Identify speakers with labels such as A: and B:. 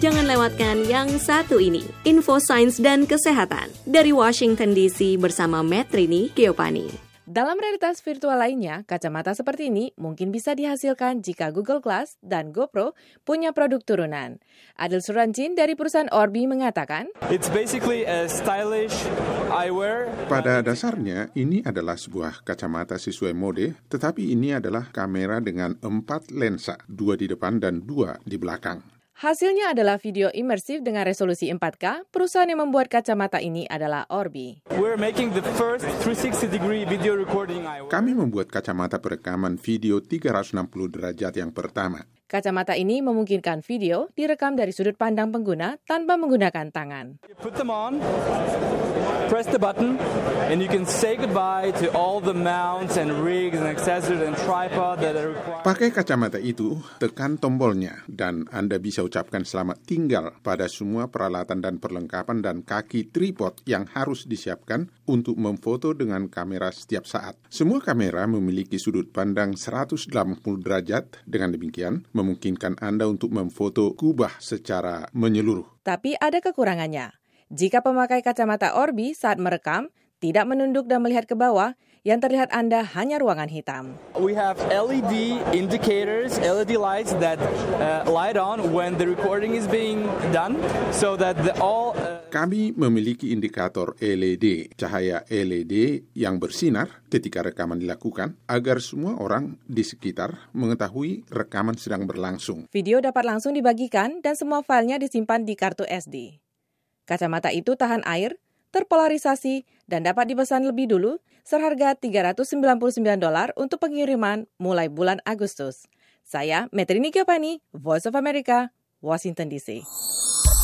A: Jangan lewatkan yang satu ini, info sains dan kesehatan dari Washington DC bersama Metrini Geopani.
B: Dalam realitas virtual lainnya, kacamata seperti ini mungkin bisa dihasilkan jika Google Glass dan GoPro punya produk turunan. Adil Suranjin dari perusahaan Orbi mengatakan,
C: It's basically a stylish eyewear.
D: Pada dasarnya, ini adalah sebuah kacamata sesuai mode, tetapi ini adalah kamera dengan 4 lensa, 2 di depan dan 2 di belakang.
B: Hasilnya adalah video imersif dengan resolusi 4K. Perusahaan yang membuat kacamata ini adalah Orbi.
C: We're making the first 360-degree video recording eyewear.
D: Kami membuat kacamata perekaman video 360 derajat yang pertama.
B: Kacamata ini memungkinkan video direkam dari sudut pandang pengguna tanpa menggunakan tangan.
C: You put them on, press the button, and you can say goodbye to all the mounts and rigs and accessories and tripod that are required.
D: Pakai kacamata itu, tekan tombolnya, dan Anda bisa ucapkan selamat tinggal pada semua peralatan dan perlengkapan dan kaki tripod yang harus disiapkan untuk memfoto dengan kamera setiap saat. Semua kamera memiliki sudut pandang 180 derajat, dengan demikian memungkinkan Anda untuk memfoto kubah secara menyeluruh.
B: Tapi ada kekurangannya. Jika pemakai kacamata Orbi saat merekam, tidak menunduk dan melihat ke bawah, yang terlihat Anda hanya ruangan hitam.
C: We have LED indicators, LED lights that light on when the recording is being done, so that
D: Kami memiliki indikator LED, cahaya LED yang bersinar ketika rekaman dilakukan, agar semua orang di sekitar mengetahui rekaman sedang berlangsung.
B: Video dapat langsung dibagikan dan semua filenya disimpan di kartu SD. Kacamata itu tahan air, terpolarisasi, dan dapat dipesan lebih dulu seharga $399 untuk pengiriman mulai bulan Agustus. Saya, Metrini Geopani, Voice of America, Washington DC.